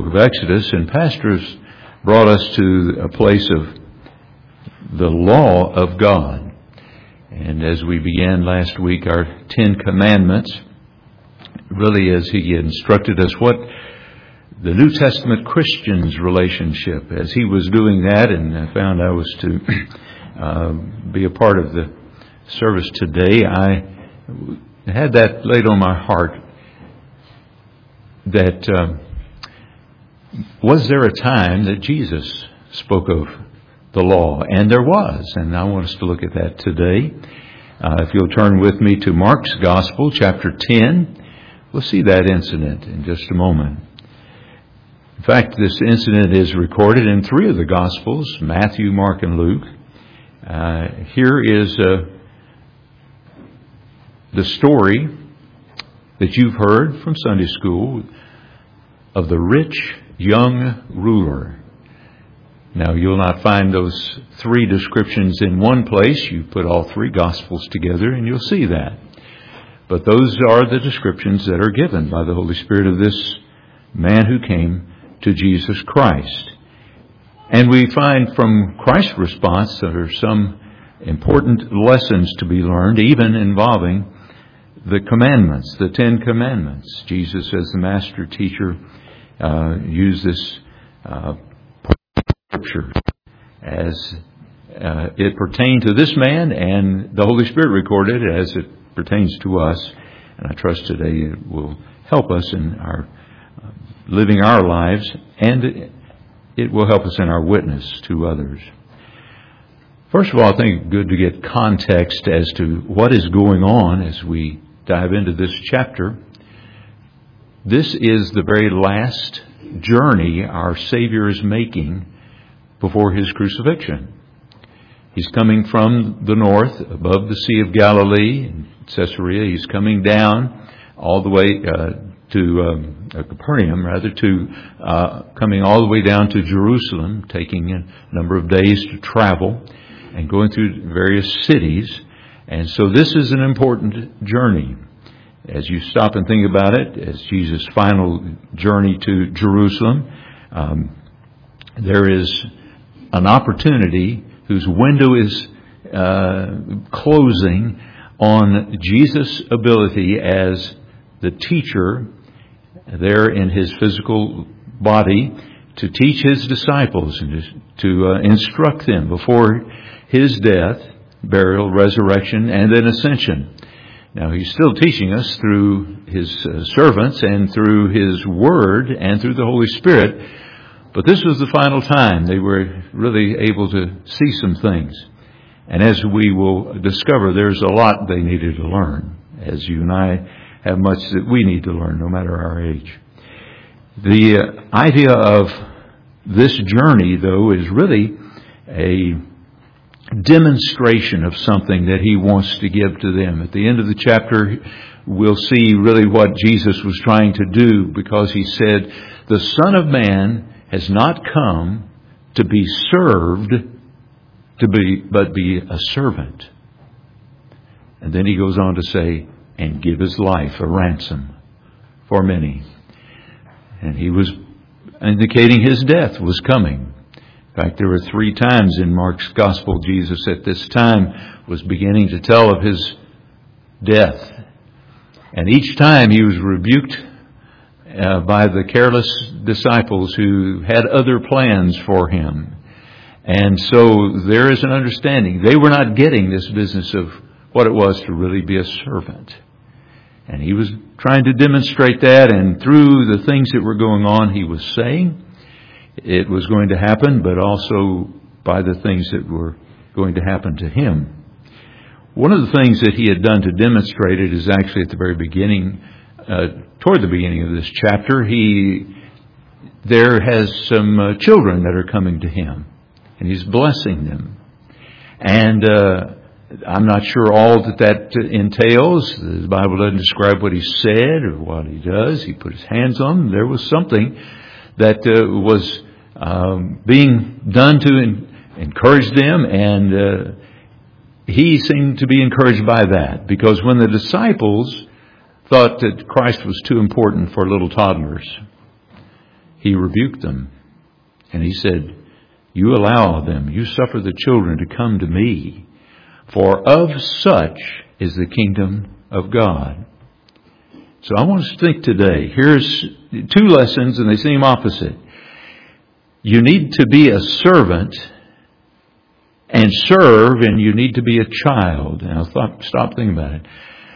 book of Exodus, and pastors brought us to a place of the law of God. And as we began last week, our 10 Commandments, really as he instructed us what the New Testament Christian's relationship, as he was doing that, and I found I was to be a part of the service today, I had that laid on my heart that was there a time that Jesus spoke of the law? And there was, and I want us to look at that today. If you'll turn with me to Mark's Gospel, chapter 10, we'll see that incident in just a moment. In fact, this incident is recorded in 3 of the Gospels, Matthew, Mark, and Luke. Here is the story that you've heard from Sunday school of the rich young ruler. Now, you'll not find those 3 descriptions in one place. You put all 3 Gospels together and you'll see that. But those are the descriptions that are given by the Holy Spirit of this man who came to Jesus Christ. And we find from Christ's response there are some important lessons to be learned, even involving the commandments, the 10 Commandments. Jesus, as the master teacher, used this scripture as it pertained to this man, and the Holy Spirit recorded it as it pertains to us. And I trust today it will help us in our living our lives, and it will help us in our witness to others. First of all, I think it's good to get context as to what is going on as we dive into this chapter. This is the very last journey our Savior is making before His crucifixion. He's coming from the north, above the Sea of Galilee, in Caesarea. He's coming down all the way to Capernaum, coming all the way down to Jerusalem, taking a number of days to travel and going through various cities. And so this is an important journey. As you stop and think about it, as Jesus' final journey to Jerusalem, there is an opportunity whose window is closing on Jesus' ability as the teacher there in His physical body to teach His disciples and to instruct them before His death, burial, resurrection, and then ascension. Now, He's still teaching us through His servants and through His Word and through the Holy Spirit. But this was the final time they were really able to see some things. And as we will discover, there's a lot they needed to learn, as you and I have much that we need to learn, no matter our age. The idea of this journey, though, is really a demonstration of something that He wants to give to them. At the end of the chapter, we'll see really what Jesus was trying to do, because He said, "The Son of Man has not come to be served, but be a servant." And then He goes on to say, "and give His life a ransom for many." And He was indicating His death was coming. In fact, there were 3 times in Mark's Gospel Jesus at this time was beginning to tell of His death. And each time He was rebuked by the careless disciples who had other plans for Him. And so there is an understanding. They were not getting this business of what it was to really be a servant. And He was trying to demonstrate that, and through the things that were going on, He was saying it was going to happen, but also by the things that were going to happen to Him. One of the things that He had done to demonstrate it is actually at the very beginning, toward the beginning of this chapter. There has some children that are coming to Him, and He's blessing them. And I'm not sure all that entails. The Bible doesn't describe what He said or what He does. He put His hands on them. There was something that was being done to encourage them, and He seemed to be encouraged by that, because when the disciples thought that Christ was too important for little toddlers, He rebuked them. And He said, you allow them, you suffer the children to come to me, for of such is the kingdom of God. So I want us to think today. Here's two lessons, and they seem opposite. You need to be a servant and serve, and you need to be a child. Now stop thinking about it.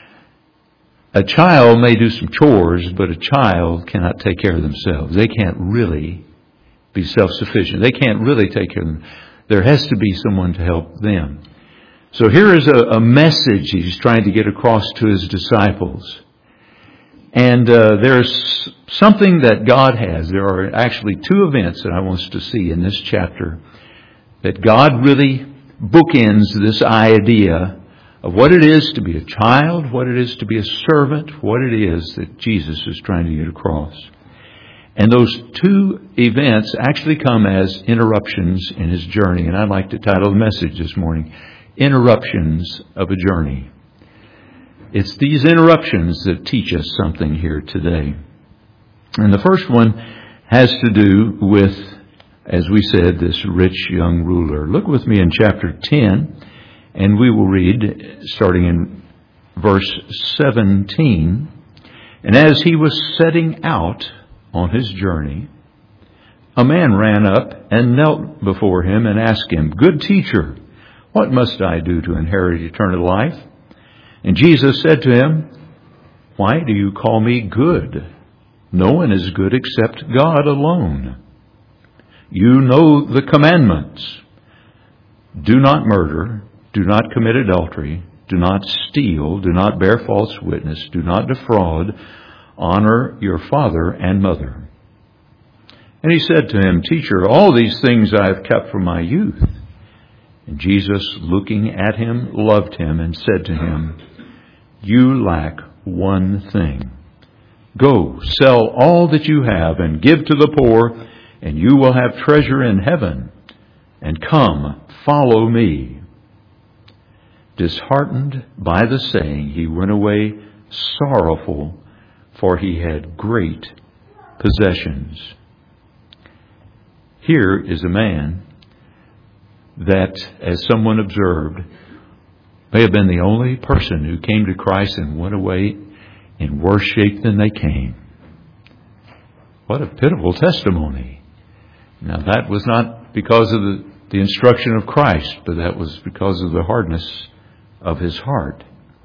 A child may do some chores, but a child cannot take care of themselves. They can't really be self-sufficient. They can't really take care of them. There has to be someone to help them. So here is a message He's trying to get across to His disciples. And there's something that God has. There are actually two events that I want us to see in this chapter that God really bookends this idea of what it is to be a child, what it is to be a servant, what it is that Jesus is trying to get across. And those two events actually come as interruptions in His journey. And I'd like to title the message this morning, Interruptions of a Journey. It's these interruptions that teach us something here today. And the first one has to do with, as we said, this rich young ruler. Look with me in chapter 10, and we will read, starting in verse 17. And as he was setting out on his journey, a man ran up and knelt before him and asked him, Good teacher, what must I do to inherit eternal life? And Jesus said to him, Why do you call me good? No one is good except God alone. You know the commandments. Do not murder. Do not commit adultery. Do not steal. Do not bear false witness. Do not defraud. Honor your father and mother. And he said to him, Teacher, all these things I have kept from my youth. And Jesus, looking at him, loved him and said to him, You lack one thing. Go, sell all that you have and give to the poor, and you will have treasure in heaven. And come, follow me. Disheartened by the saying, he went away sorrowful, for he had great possessions. Here is a man that, as someone observed, may have been the only person who came to Christ and went away in worse shape than they came. What a pitiful testimony. Now that was not because of the instruction of Christ, but that was because of the hardness of his heart.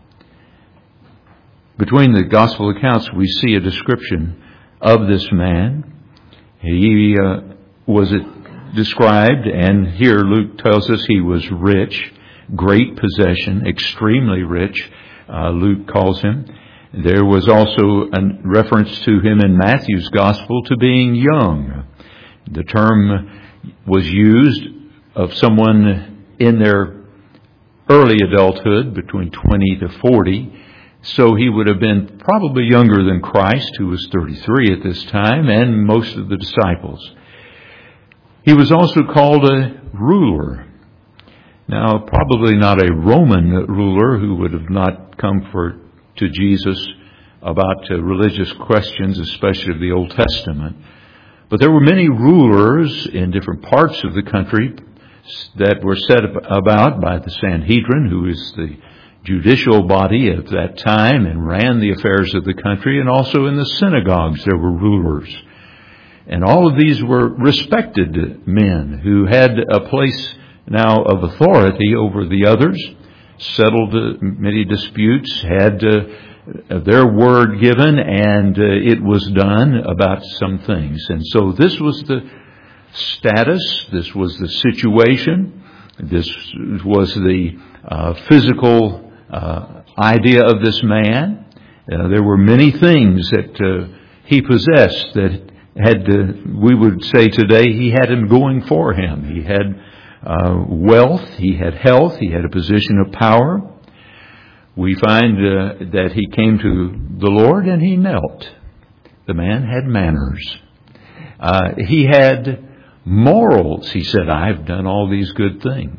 Between the gospel accounts, we see a description of this man. He was described, and here Luke tells us he was rich, great possession, extremely rich, Luke calls him. There was also a reference to him in Matthew's gospel to being young. The term was used of someone in their early adulthood, between 20 to 40. So he would have been probably younger than Christ, who was 33 at this time, and most of the disciples. He was also called a ruler. Now, probably not a Roman ruler who would have not come to Jesus about religious questions, especially of the Old Testament. But there were many rulers in different parts of the country that were set about by the Sanhedrin, who is the judicial body of that time and ran the affairs of the country. And also in the synagogues there were rulers. And all of these were respected men who had a place now of authority over the others, settled many disputes, had their word given, and it was done about some things. And so this was the status, this was the situation, this was the physical idea of this man. There were many things that he possessed that had, we would say today, he had him going for him. He had wealth, he had health, he had a position of power. We find that he came to the Lord and he knelt. The man had manners. He had morals. He said, I've done all these good things.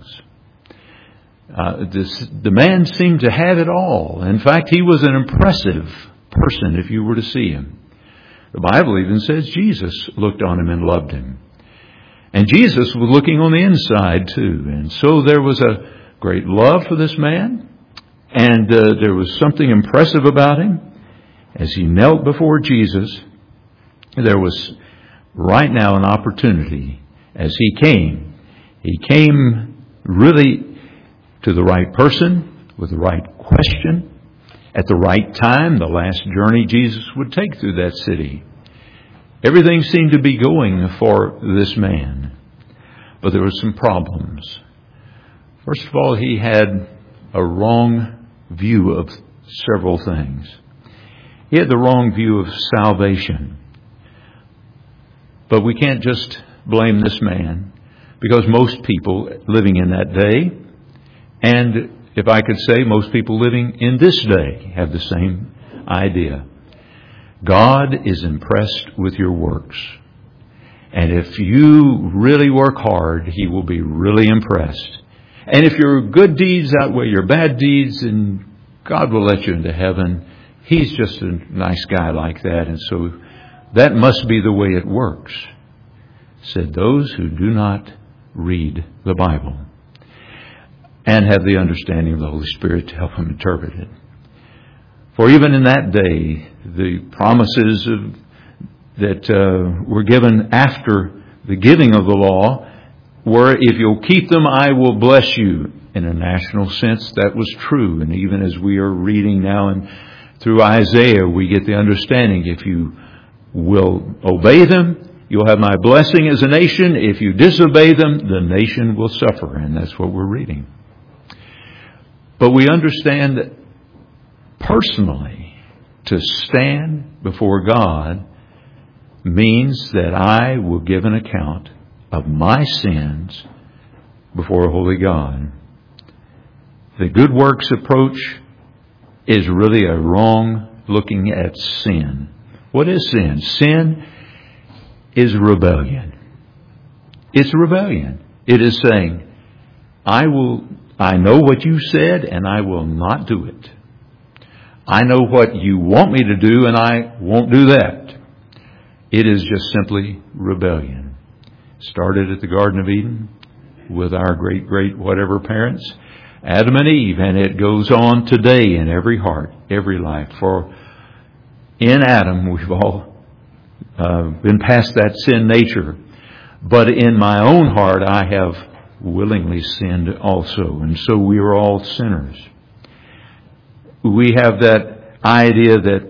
The man seemed to have it all. In fact, he was an impressive person if you were to see him. The Bible even says Jesus looked on him and loved him. And Jesus was looking on the inside too. And so there was a great love for this man. And there was something impressive about him. As he knelt before Jesus, there was right now an opportunity as he came. He came really to the right person with the right question at the right time, the last journey Jesus would take through that city. Everything seemed to be going for this man. But there were some problems. First of all, he had a wrong view of several things. He had the wrong view of salvation. But we can't just blame this man, because most people living in that day, and if I could say most people living in this day, have the same idea. God is impressed with your works. And if you really work hard, He will be really impressed. And if your good deeds outweigh your bad deeds, then God will let you into heaven. He's just a nice guy like that. And so that must be the way it works, said those who do not read the Bible and have the understanding of the Holy Spirit to help them interpret it. For even in that day, the promises that were given after the giving of the law were, if you'll keep them, I will bless you. In a national sense, that was true. And even as we are reading now and through Isaiah, we get the understanding, if you will obey them, you'll have my blessing as a nation. If you disobey them, the nation will suffer. And that's what we're reading. But we understand that personally, to stand before God means that I will give an account of my sins before a holy God. The good works approach is really a wrong looking at sin. What is sin? Sin is rebellion. It's rebellion. It is saying, I know what you said and I will not do it. I know what you want me to do and I won't do that. It is just simply rebellion. Started at the Garden of Eden with our great whatever parents, Adam and Eve, and it goes on today in every heart, every life. For in Adam we've all been past that sin nature. But in my own heart I have willingly sinned also. And so we are all sinners. We have that idea that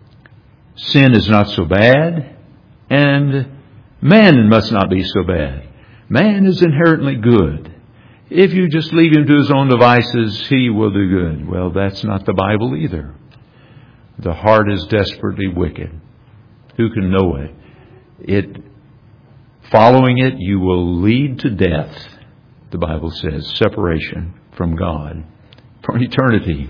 sin is not so bad and man must not be so bad. Man is inherently good. If you just leave him to his own devices, he will do good. Well, that's not the Bible either. The heart is desperately wicked. Who can know it? Following it, you will lead to death. The Bible says separation from God for eternity.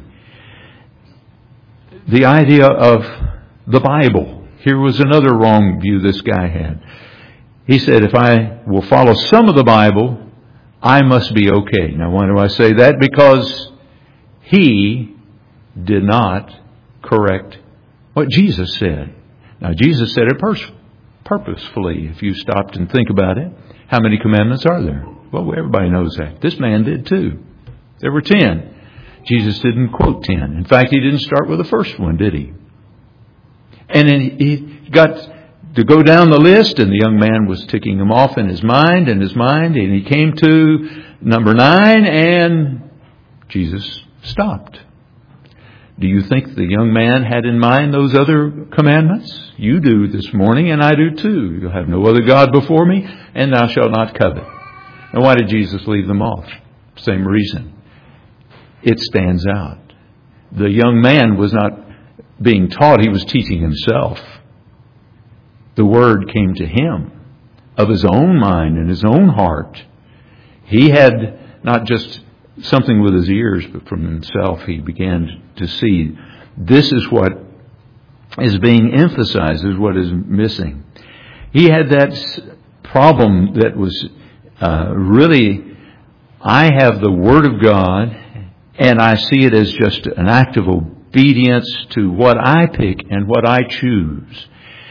The idea of the Bible. Here was another wrong view this guy had. He said, if I will follow some of the Bible, I must be okay. Now, why do I say that? Because he did not correct what Jesus said. Now, Jesus said it purposefully. If you stopped and think about it, how many commandments are there? Well, everybody knows that. This man did too. There were 10. Jesus didn't quote 10. In fact, he didn't start with the first one, did he? And then he got to go down the list, and the young man was ticking them off in his mind, and he came to number 9, and Jesus stopped. Do you think the young man had in mind those other commandments? You do this morning, and I do too. You'll have no other God before me, and thou shalt not covet. Now, why did Jesus leave them off? Same reason. It stands out. The young man was not being taught, he was teaching himself. The word came to him of his own mind and his own heart. He had not just something with his ears, but from himself he began to see this is what is being emphasized, is what is missing. He had that problem that was really, I have the Word of God and I see it as just an act of obedience to what I pick and what I choose.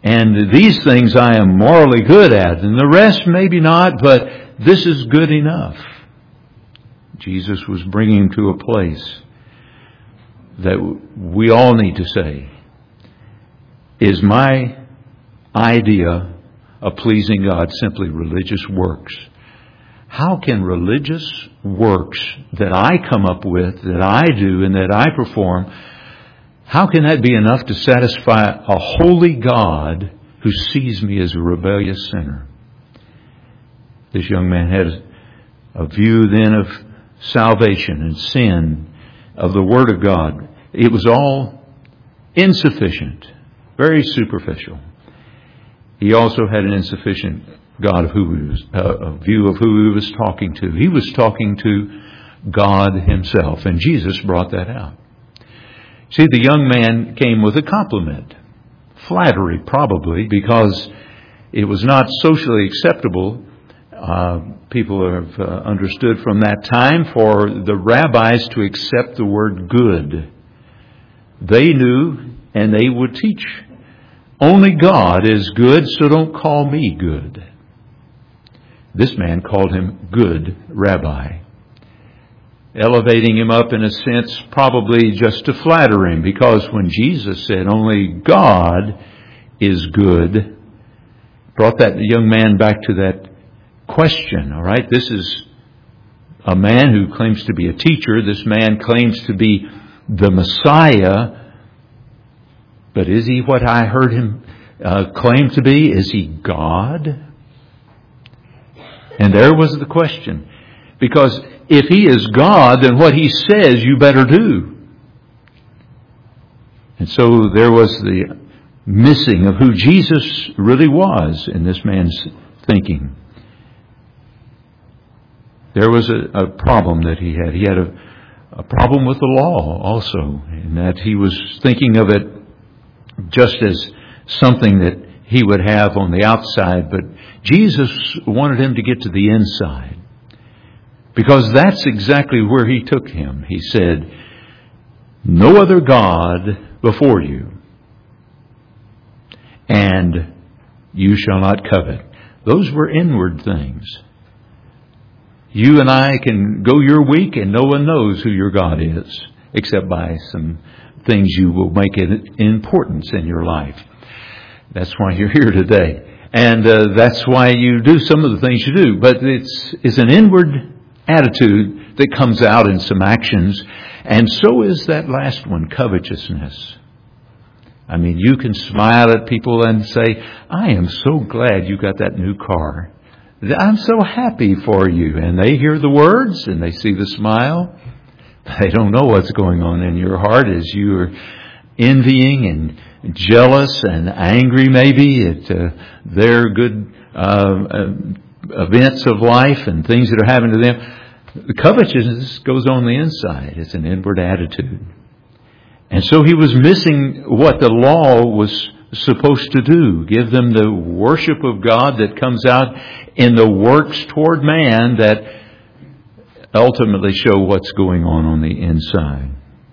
And these things I am morally good at, and the rest maybe not, but this is good enough. Jesus was bringing him to a place that we all need to say, is my idea of pleasing God simply religious works? How can religious works that I come up with, that I do and that I perform, how can that be enough to satisfy a holy God who sees me as a rebellious sinner? This young man had a view then of salvation and sin, of the Word of God. It was all insufficient, very superficial. He also had an insufficient God of who he was, a view of who he was talking to. He was talking to God himself, and Jesus brought that out. See, the young man came with a compliment. Flattery, probably, because it was not socially acceptable. People have understood from that time for the rabbis to accept the word good. They knew, and they would teach, only God is good, so don't call me good. This man called him good rabbi, elevating him up in a sense probably just to flatter him, because when Jesus said only God is good, brought that young man back to that question. All right, this is a man who claims to be a teacher. This man claims to be the Messiah, but is he what I heard him claim to be? Is he God? And there was the question. Because if he is God, then what he says you better do. And so there was the missing of who Jesus really was in this man's thinking. There was a problem that he had. He had a problem with the law also, in that he was thinking of it just as something that he would have on the outside, but Jesus wanted him to get to the inside, because that's exactly where he took him. He said, no other God before you, and you shall not covet. Those were inward things. You and I can go your week and no one knows who your God is, except by some things you will make an importance in your life. That's why you're here today. And that's why you do some of the things you do. But it's an inward attitude that comes out in some actions. And so is that last one, covetousness. I mean, you can smile at people and say, I am so glad you got that new car. I'm so happy for you. And they hear the words and they see the smile. They don't know what's going on in your heart as you are envying and jealous and angry maybe at their good events of life and things that are happening to them. The covetousness goes on the inside. It's an inward attitude. And so he was missing what the law was supposed to do. Give them the worship of God that comes out in the works toward man that ultimately show what's going on the inside.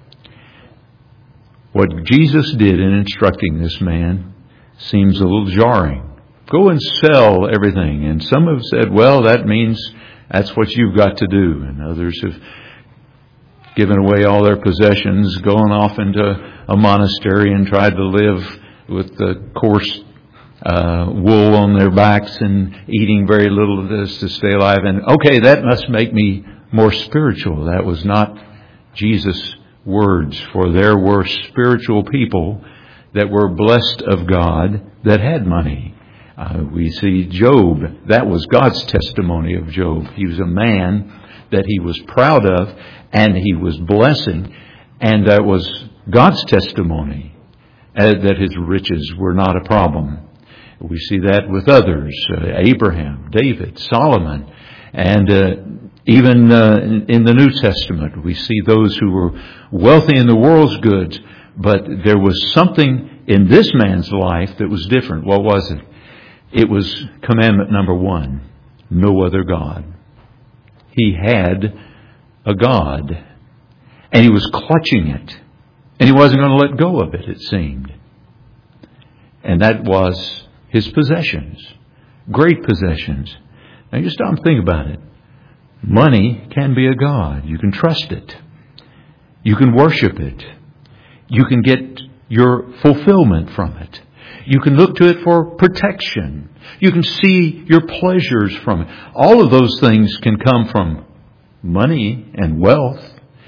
What Jesus did in instructing this man seems a little jarring. Go and sell everything. And some have said, well, that means that's what you've got to do. And others have given away all their possessions, gone off into a monastery and tried to live with the coarse wool on their backs and eating very little of this to stay alive. And okay, that must make me more spiritual. That was not Jesus' words, for there were spiritual people that were blessed of God that had money. We see Job. That was God's testimony of Job. He was a man that he was proud of and he was blessing, and that was God's testimony that his riches were not a problem. We see that with others, Abraham, David, Solomon, and even in the New Testament, we see those who were wealthy in the world's goods, but there was something in this man's life that was different. What was it? It was commandment number 1, no other God. He had a God, and he was clutching it, and he wasn't going to let go of it, it seemed. And that was his possessions. Great possessions. Now you stop and think about it. Money can be a god. You can trust it. You can worship it. You can get your fulfillment from it. You can look to it for protection. You can see your pleasures from it. All of those things can come from money and wealth.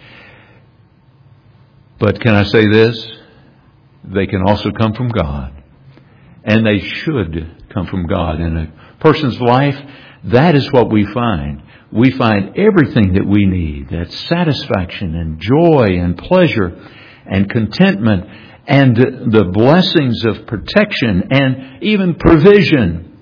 But can I say this? They can also come from God. And they should come from God. In a person's life, that is what we find. We find everything that we need. That satisfaction and joy and pleasure and contentment and the blessings of protection and even provision.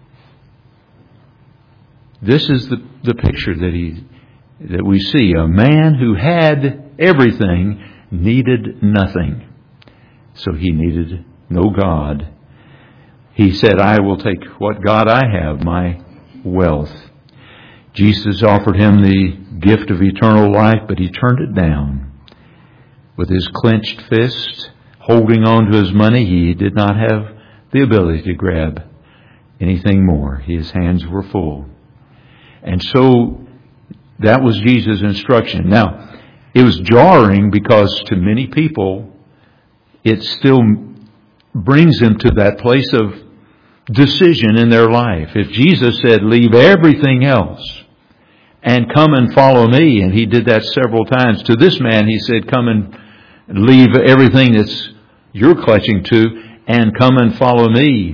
This is the picture that we see. A man who had everything needed nothing. So he needed no God. He said, I will take what God I have, my wealth. Jesus offered him the gift of eternal life, but he turned it down. With his clenched fist, holding on to his money, he did not have the ability to grab anything more. His hands were full. And so that was Jesus' instruction. Now, it was jarring because to many people, it still brings them to that place of decision in their life. If Jesus said, leave everything else and come and follow me, and he did that several times. To this man, he said, come and leave everything that's you're clutching to and come and follow me.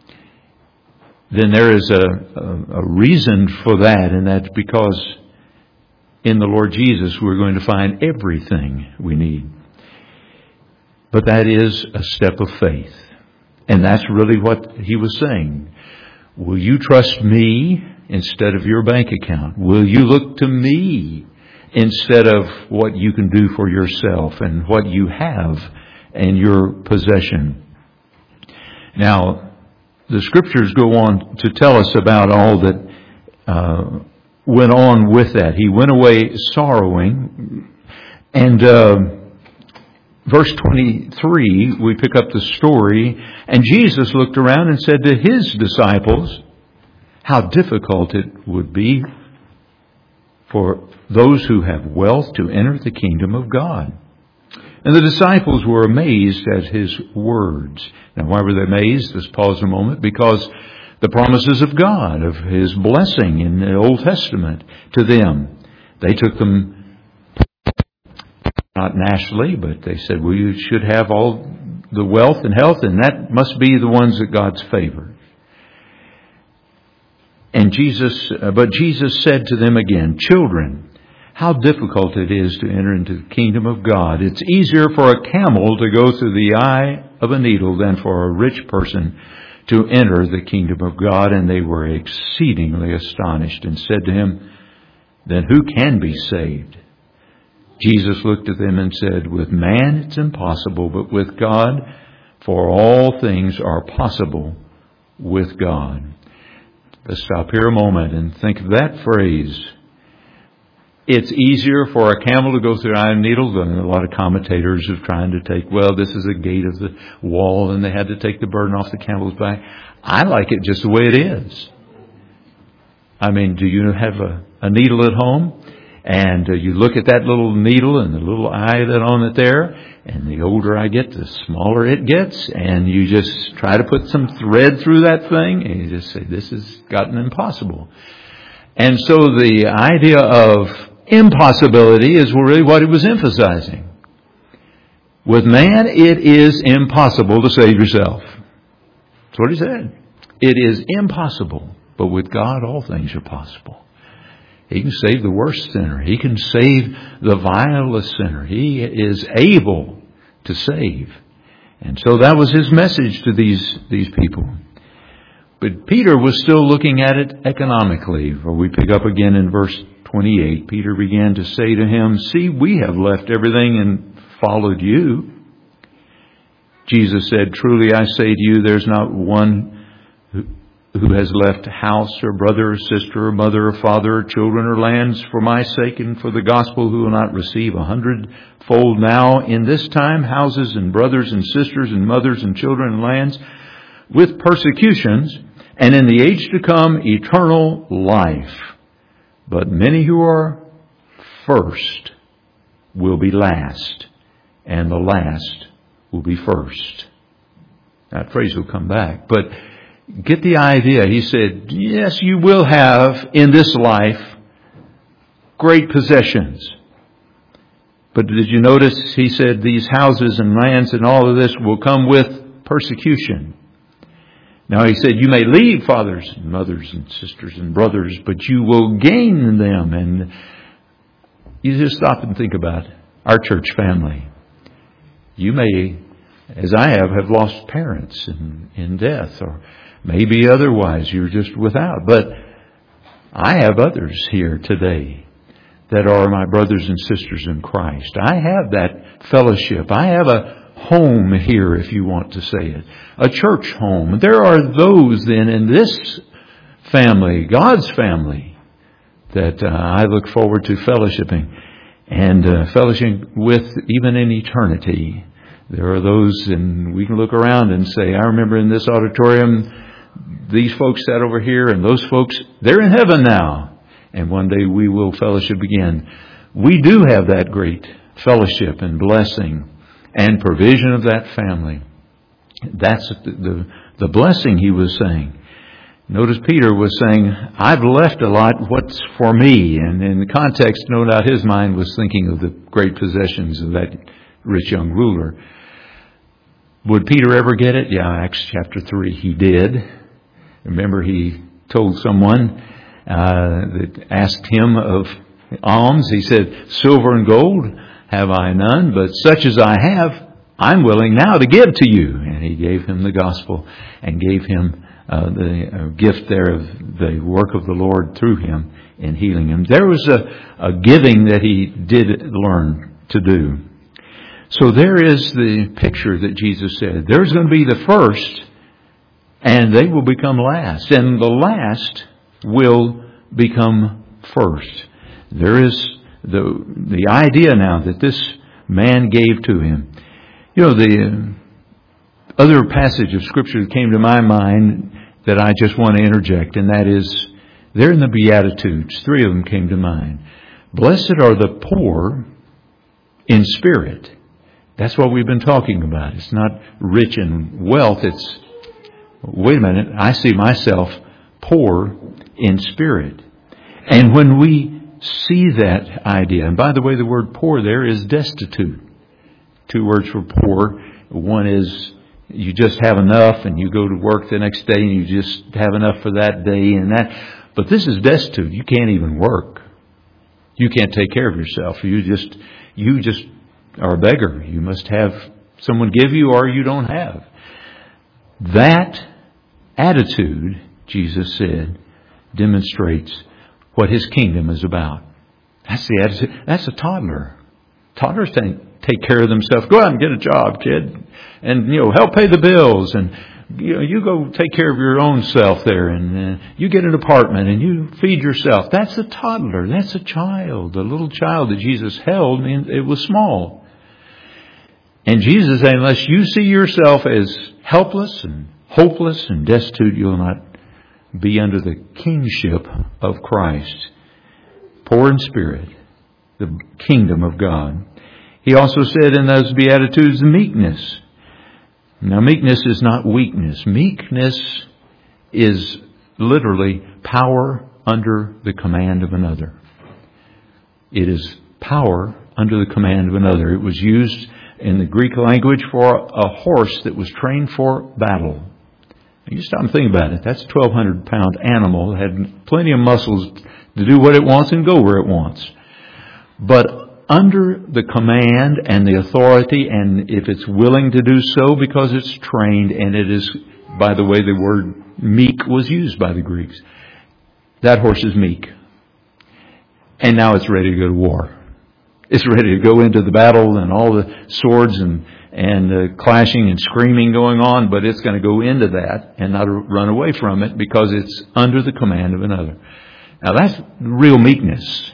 Then there is a reason for that, and that's because in the Lord Jesus we're going to find everything we need. But that is a step of faith. And that's really what he was saying. Will you trust me instead of your bank account? Will you look to me instead of what you can do for yourself and what you have and your possession? Now, the Scriptures go on to tell us about all that went on with that. He went away sorrowing. And verse 23, we pick up the story. And Jesus looked around and said to his disciples, how difficult it would be for those who have wealth to enter the kingdom of God. And the disciples were amazed at his words. Now, why were they amazed? Let's pause a moment. Because the promises of God, of his blessing in the Old Testament to them, they took them not nationally, but they said, well, you should have all the wealth and health, and that must be the ones that God's favored. And but Jesus said to them again, children, how difficult it is to enter into the kingdom of God. It's easier for a camel to go through the eye of a needle than for a rich person to enter the kingdom of God. And they were exceedingly astonished and said to him, then who can be saved? Jesus looked at them and said, with man it's impossible, but with God, for all things are possible with God. Let's stop here a moment and think of that phrase. It's easier for a camel to go through the eye of a needle than a lot of commentators are trying to take, well, this is a gate of the wall and they had to take the burden off the camel's back. I like it just the way it is. I mean, do you have a needle at home? And you look at that little needle and the little eye that on it there, and the older I get, the smaller it gets, and you just try to put some thread through that thing, and you just say, this has gotten impossible. And so the idea of impossibility is really what he was emphasizing. With man, it is impossible to save yourself. That's what he said. It is impossible, but with God, all things are possible. He can save the worst sinner. He can save the vilest sinner. He is able to save. And so that was his message to these people. But Peter was still looking at it economically. For we pick up again in verse 28. Peter began to say to him, see, we have left everything and followed you. Jesus said, truly I say to you, there's not one who has left house or brother or sister or mother or father or children or lands for my sake and for the gospel, who will not receive 100-fold now in this time houses and brothers and sisters and mothers and children and lands with persecutions, and in the age to come eternal life. But many who are first will be last, and the last will be first. That phrase will come back, but get the idea. He said, yes, you will have in this life great possessions. But did you notice he said these houses and lands and all of this will come with persecution. Now he said you may leave fathers and mothers and sisters and brothers, but you will gain them. And you just stop and think about our church family. You may, as I have lost parents in death, or maybe otherwise you're just without. But I have others here today that are my brothers and sisters in Christ. I have that fellowship. I have a home here, if you want to say it. A church home. There are those then in this family, God's family, that I look forward to fellowshipping and fellowshipping with even in eternity. There are those, and we can look around and say, I remember in this auditorium, these folks sat over here, and those folks, they're in heaven now. And one day we will fellowship again. We do have that great fellowship and blessing and provision of that family. That's the blessing he was saying. Notice Peter was saying, I've left a lot, what's for me? And in the context, no doubt his mind was thinking of the great possessions of that rich young ruler. Would Peter ever get it? Yeah, Acts chapter 3, he did. Remember, he told someone that asked him of alms. He said, silver and gold have I none, but such as I have, I'm willing now to give to you. And he gave him the gospel and gave him the gift there of the work of the Lord through him in healing him. There was a giving that he did learn to do. So there is the picture that Jesus said. There's going to be the first, and they will become last. And the last will become first. There is the idea now that this man gave to him. You know, the other passage of Scripture that came to my mind that I just want to interject, and that is, there in the Beatitudes, 3 of them came to mind. Blessed are the poor in spirit. That's what we've been talking about. It's not rich in wealth. It's, wait a minute, I see myself poor in spirit. And when we see that idea, and by the way, the word poor there is destitute. 2 words for poor. One is you just have enough and you go to work the next day and you just have enough for that day and that. But this is destitute. You can't even work. You can't take care of yourself. You just are a beggar. You must have someone give you or you don't have. That attitude, Jesus said, demonstrates what His kingdom is about. That's the attitude. That's a toddler. Toddlers take care of themselves. Go out and get a job, kid. And, help pay the bills. And, you go take care of your own self there. And you get an apartment and you feed yourself. That's a toddler. That's a child. The little child that Jesus held, it was small. And Jesus said, unless you see yourself as helpless and hopeless and destitute, you'll not be under the kingship of Christ. Poor in spirit, the kingdom of God. He also said in those Beatitudes, meekness. Now, meekness is not weakness. Meekness is literally power under the command of another. It is power under the command of another. It was used in the Greek language for a horse that was trained for battle. You stop and think about it. That's a 1,200-pound animal that had plenty of muscles to do what it wants and go where it wants. But under the command and the authority, and if it's willing to do so because it's trained, and it is, by the way, the word meek was used by the Greeks. That horse is meek. And now it's ready to go to war. It's ready to go into the battle and all the swords and clashing and screaming going on, but it's going to go into that and not run away from it because it's under the command of another. Now that's real meekness.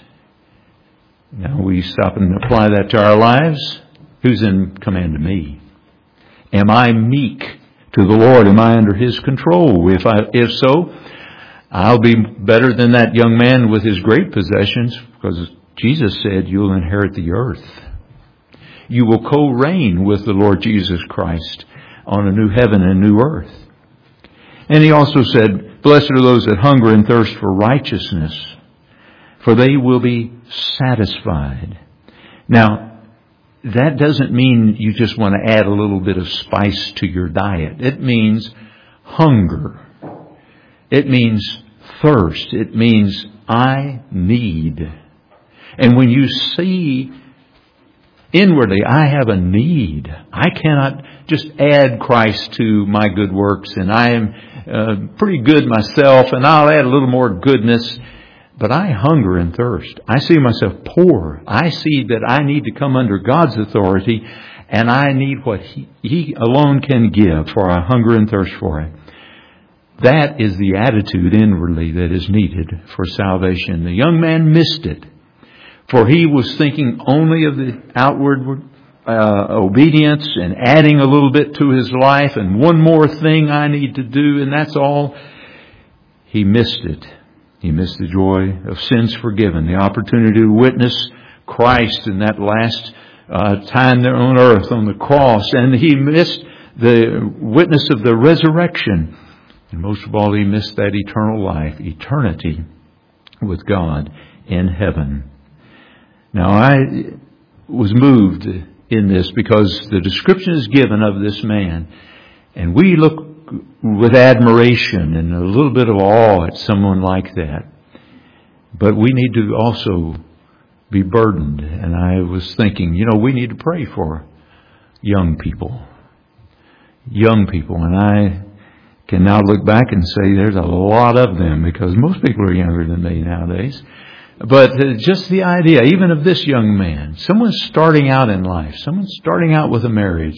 Now we stop and apply that to our lives. Who's in command of me? Am I meek to the Lord? Am I under His control? If so, I'll be better than that young man with his great possessions, because Jesus said you'll inherit the earth. You will co-reign with the Lord Jesus Christ on a new heaven and new earth. And He also said, blessed are those that hunger and thirst for righteousness, for they will be satisfied. Now, that doesn't mean you just want to add a little bit of spice to your diet. It means hunger. It means thirst. It means I need. And when you see inwardly, I have a need. I cannot just add Christ to my good works, and I am pretty good myself, and I'll add a little more goodness. But I hunger and thirst. I see myself poor. I see that I need to come under God's authority, and I need what He alone can give, for I hunger and thirst for it. That is the attitude inwardly that is needed for salvation. The young man missed it, for he was thinking only of the outward obedience and adding a little bit to his life and one more thing I need to do, and that's all. He missed it. He missed the joy of sins forgiven, the opportunity to witness Christ in that last time there on earth on the cross, and he missed the witness of the resurrection. And most of all, he missed that eternal life, eternity with God in heaven. Now, I was moved in this because the description is given of this man, and we look with admiration and a little bit of awe at someone like that. But we need to also be burdened. And I was thinking, we need to pray for young people. Young people. And I can now look back and say there's a lot of them, because most people are younger than me nowadays. But just the idea, even of this young man, someone's starting out in life, someone's starting out with a marriage,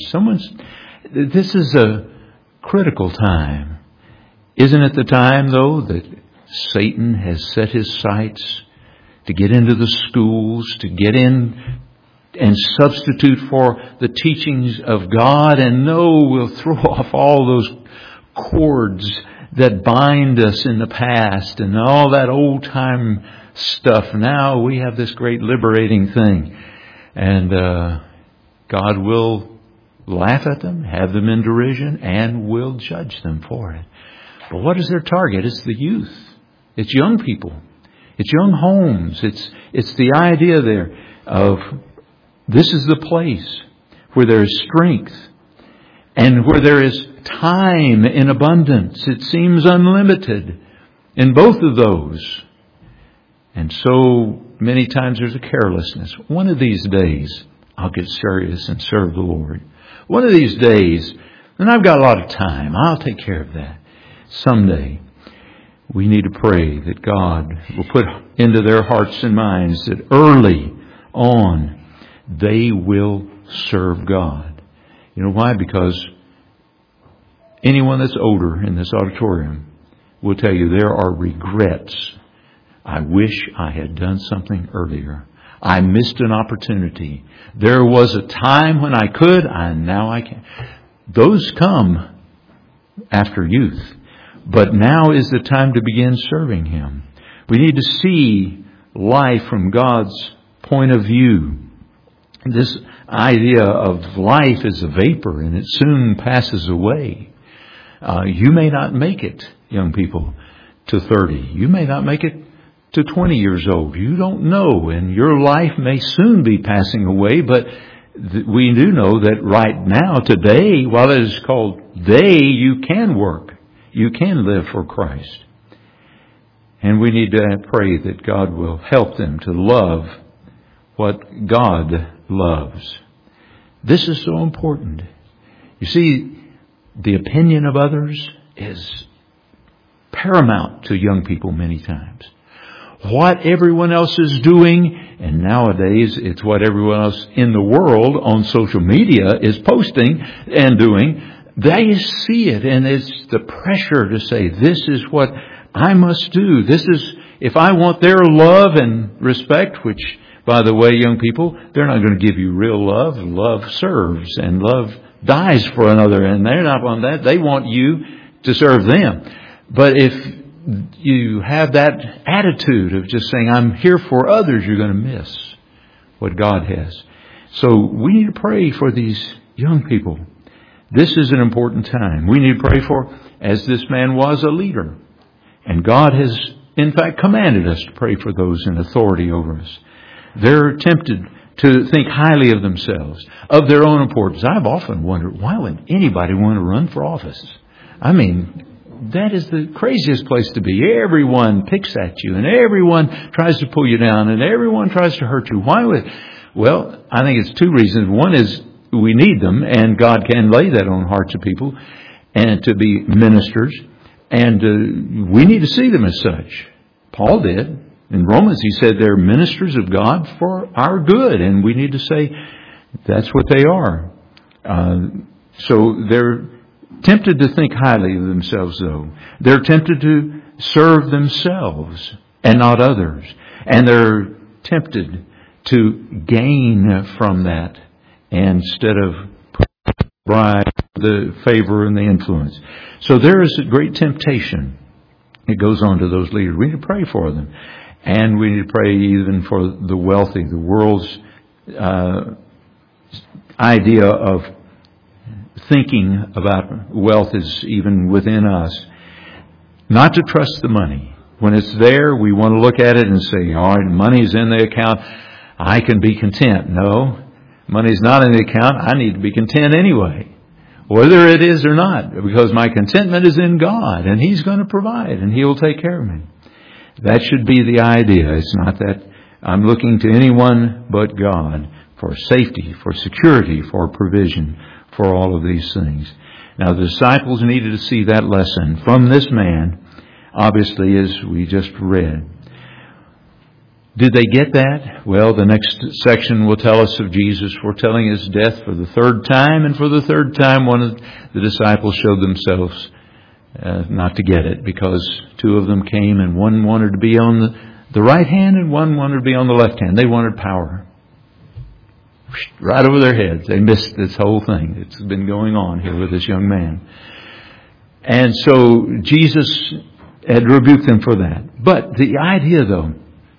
this is a critical time. Isn't it the time, though, that Satan has set his sights to get into the schools, to get in and substitute for the teachings of God, and we'll throw off all those cords that bind us in the past and all that old time stuff. Now we have this great liberating thing, and God will laugh at them, have them in derision, and will judge them for it. But what is their target? It's the youth. It's young people. It's young homes. It's the idea there of this is the place where there is strength and where there is time in abundance. It seems unlimited in both of those. And so many times there's a carelessness. One of these days I'll get serious and serve the Lord. One of these days, and I've got a lot of time, I'll take care of that. Someday, we need to pray that God will put into their hearts and minds that early on, they will serve God. You know why? Because anyone that's older in this auditorium will tell you there are regrets. I wish I had done something earlier. I missed an opportunity. There was a time when I could, and now I can't. Those come after youth. But now is the time to begin serving Him. We need to see life from God's point of view. This idea of life is a vapor, and it soon passes away. You may not make it, young people, to 30. You may not make it to 20 years old. You don't know, and your life may soon be passing away, but we do know that right now, today, while it is called day, you can work. You can live for Christ. And we need to pray that God will help them to love what God loves. This is so important. You see, the opinion of others is paramount to young people many times. what everyone else is doing. And nowadays, it's what everyone else in the world on social media is posting and doing. They see it, and it's the pressure to say, this is what I must do. This is, if I want their love and respect, which, by the way, young people, they're not going to give you real love. Love serves, and love dies for another, and they're not on that. They want you to serve them. But if you have that attitude of just saying, I'm here for others, you're going to miss what God has. So we need to pray for these young people. This is an important time. We need to pray for, as this man was, a leader. And God has, in fact, commanded us to pray for those in authority over us. They're tempted to think highly of themselves, of their own importance. I've often wondered, why would anybody want to run for office? I mean, that is the craziest place to be. Everyone picks at you, and everyone tries to pull you down, and everyone tries to hurt you. Why would? Well, I think it's two reasons. One is we need them, and God can lay that on hearts of people, and to be ministers, and we need to see them as such. Paul did. In Romans, he said they're ministers of God for our good, and we need to say that's what they are. So they're tempted to think highly of themselves, though. They're tempted to serve themselves and not others. And they're tempted to gain from that instead of bribe the favor and the influence. So there is a great temptation. It goes on to those leaders. We need to pray for them. And we need to pray even for the wealthy. The world's idea of thinking about wealth is even within us. Not to trust the money. When it's there, we want to look at it and say, all right, money's in the account. I can be content. No, money's not in the account. I need to be content anyway, whether it is or not, because my contentment is in God, and He's going to provide, and He'll take care of me. That should be the idea. It's not that I'm looking to anyone but God for safety, for security, for provision, for all of these things. Now, the disciples needed to see that lesson from this man, obviously, as we just read. Did they get that? Well, the next section will tell us of Jesus foretelling His death for the third time, and for the third time one of the disciples showed themselves not to get it, because two of them came, and one wanted to be on the right hand and one wanted to be on the left hand. They wanted power. Right over their heads. They missed this whole thing that's been going on here with this young man. And so Jesus had rebuked them for that. But the idea, though,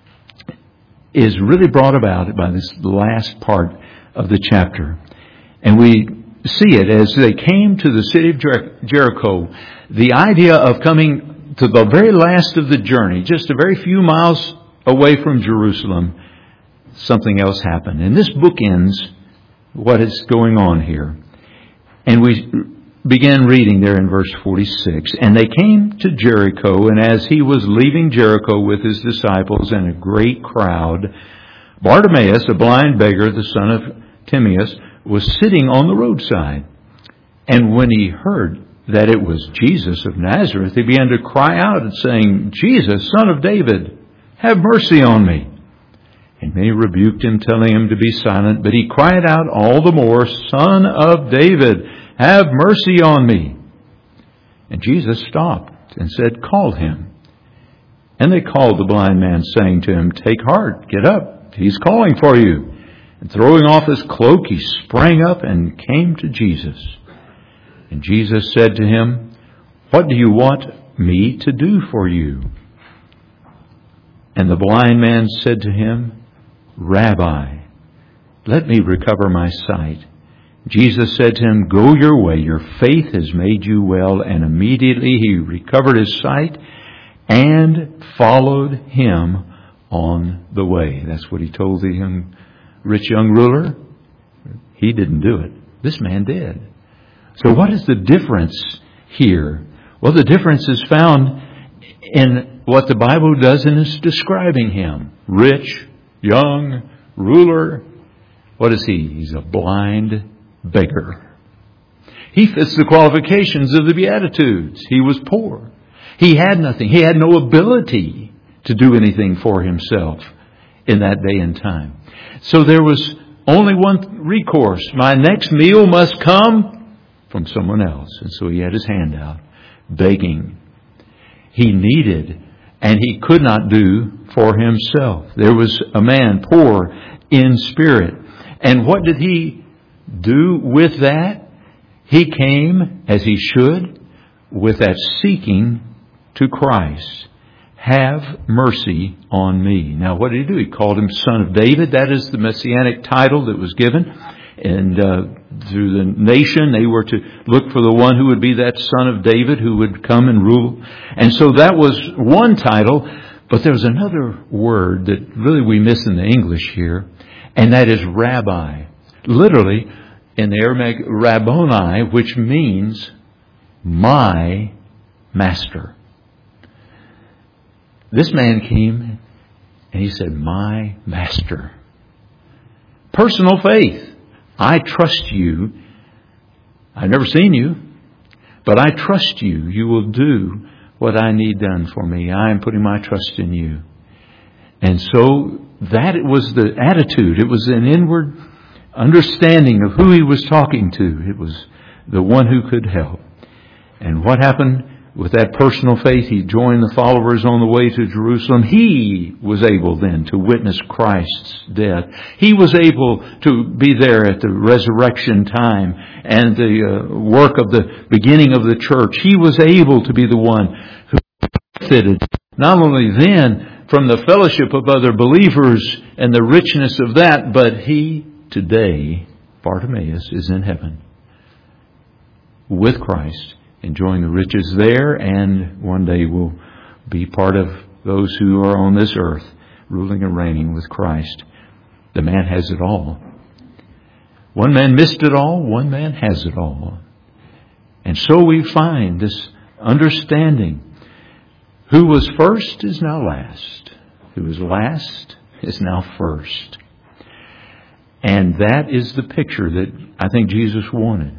is really brought about by this last part of the chapter. And we see it as they came to the city of Jericho. The idea of coming to the very last of the journey, just a very few miles away from Jerusalem, something else happened. And this bookends what is going on here. And we began reading there in verse 46. And they came to Jericho, and as he was leaving Jericho with his disciples and a great crowd, Bartimaeus, a blind beggar, the son of Timaeus, was sitting on the roadside. And when he heard that it was Jesus of Nazareth, he began to cry out and saying, Jesus, Son of David, have mercy on me. And many rebuked him, telling him to be silent. But he cried out all the more, Son of David, have mercy on me. And Jesus stopped and said, Call him. And they called the blind man, saying to him, Take heart, get up, he's calling for you. And throwing off his cloak, he sprang up and came to Jesus. And Jesus said to him, What do you want me to do for you? And the blind man said to him, Rabbi, let me recover my sight. Jesus said to him, Go your way, your faith has made you well. And immediately he recovered his sight and followed him on the way. That's what he told the rich young ruler. He didn't do it. This man did. So what is the difference here? Well, the difference is found in what the Bible does in its describing him. Rich, young, ruler. What is he? He's a blind beggar. He fits the qualifications of the Beatitudes. He was poor. He had nothing. He had no ability to do anything for himself in that day and time. So there was only one recourse. My next meal must come from someone else. And so he had his hand out, begging. He needed, and he could not do for himself. There was a man poor in spirit. And what did he do with that? He came, as he should, with that seeking to Christ. Have mercy on me. Now, what did he do? He called him Son of David. That is the messianic title that was given. And through the nation, they were to look for the one who would be that Son of David who would come and rule. And so that was one title. But there was another word that really we miss in the English here. And that is Rabbi. Literally, in the Aramaic, Rabboni, which means my master. This man came and he said, my master. Personal faith. I trust you. I've never seen you, but I trust you. You will do what I need done for me. I am putting my trust in you. And so that was the attitude. It was an inward understanding of who he was talking to. It was the one who could help. And what happened? With that personal faith, he joined the followers on the way to Jerusalem. He was able then to witness Christ's death. He was able to be there at the resurrection time and the work of the beginning of the church. He was able to be the one who benefited not only then from the fellowship of other believers and the richness of that, but he today, Bartimaeus, is in heaven with Christ, enjoying the riches there, and one day will be part of those who are on this earth, ruling and reigning with Christ. The man has it all. One man missed it all, one man has it all. And so we find this understanding. Who was first is now last. Who was last is now first. And that is the picture that I think Jesus wanted.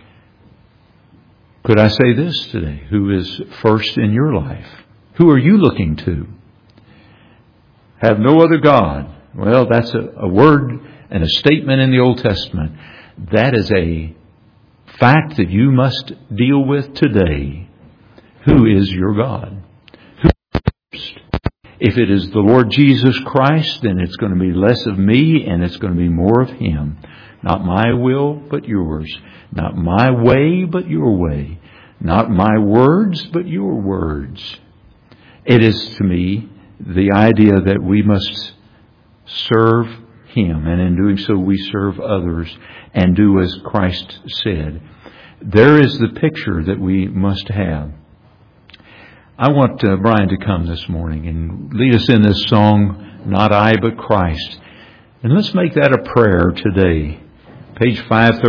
Could I say this today? Who is first in your life? Who are you looking to? Have no other God. Well, that's a word and a statement in the Old Testament. That is a fact that you must deal with today. Who is your God? Who is first? If it is the Lord Jesus Christ, then it's going to be less of me and it's going to be more of Him. Not my will, but yours. Not my way, but your way. Not my words, but your words. It is to me the idea that we must serve Him, and in doing so we serve others and do as Christ said. There is the picture that we must have. I want Brian to come this morning and lead us in this song, Not I, but Christ. And let's make that a prayer today. Page 530.